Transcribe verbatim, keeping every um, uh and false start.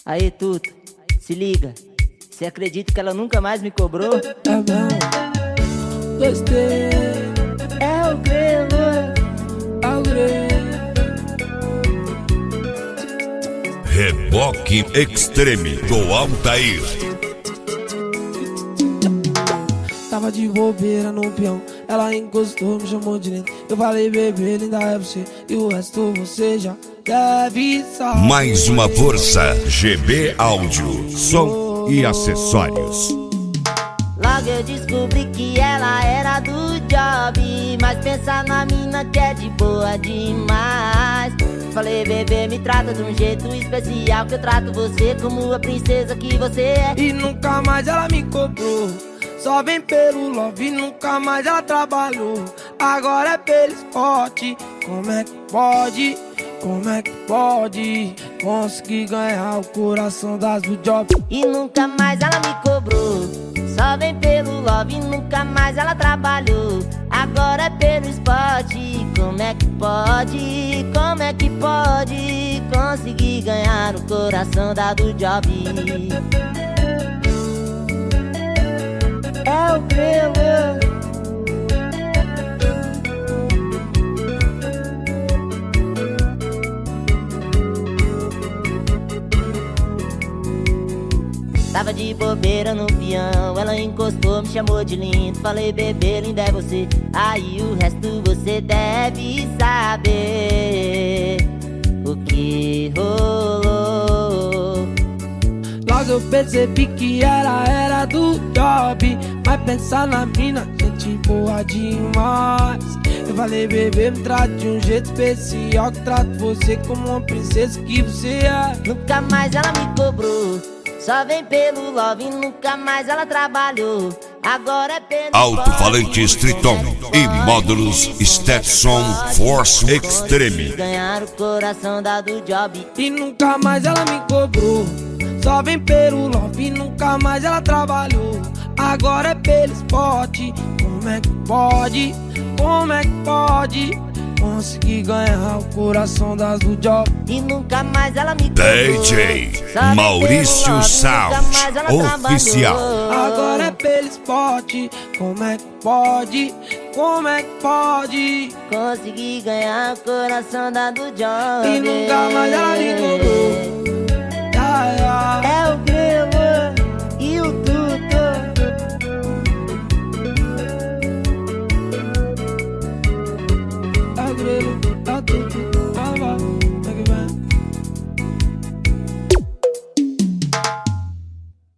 Aí, Tuto, se liga. Você acredita que ela nunca mais me cobrou? É mesmo? Gostei. É o Grelo. É o Grelo. Reboque Extreme do Altair. Tava de bobeira no peão, ela encostou, me chamou de lindo. Eu falei, bebê, linda é você, e o resto você já deve saber. Mais uma força, G B Áudio, som e acessórios. Logo eu descobri que ela era do job, mas pensa na mina que é de boa demais. Falei, bebê, me trata de um jeito especial, que eu trato você como a princesa que você é. E nunca mais ela me cobrou, só vem pelo love, nunca mais ela trabalhou. Agora é pelo esporte, como é que pode, como é que pode conseguir ganhar o coração das do job? E nunca mais ela me cobrou, só vem pelo love, nunca mais ela trabalhou. Agora é pelo esporte, como é que pode, como é que pode conseguir ganhar o coração da do job? É o Grelo. Tava de bobeira no peão, ela encostou, me chamou de lindo. Falei, bebê, linda é você, aí o resto você deve saber o que rolou. Logo eu percebi que ela era do job, mas pensar na mina, gente boa demais. Eu falei, bebê, me trate de um jeito especial, que trato você como uma princesa que você é. Nunca mais ela me cobrou, só vem pelo love, nunca mais ela trabalhou. Agora é pelo Alto-falantes Triton e módulos Stetson Force Extreme. ganhar o coração da do job. E nunca mais ela me cobrou, só vem pelo love, nunca mais ela trabalhou. Agora é pelo esporte, como é que pode, como é que pode conseguir ganhar o coração das do job? E nunca mais ela me cobrou, D J só vem Maurício pelo love, Sound, nunca mais ela oficial. trabalhou. Agora é pelo esporte, como é que pode, como é que pode Consegui ganhar o coração da do job. e nunca mais ela me cobrou. Yeah, yeah. É o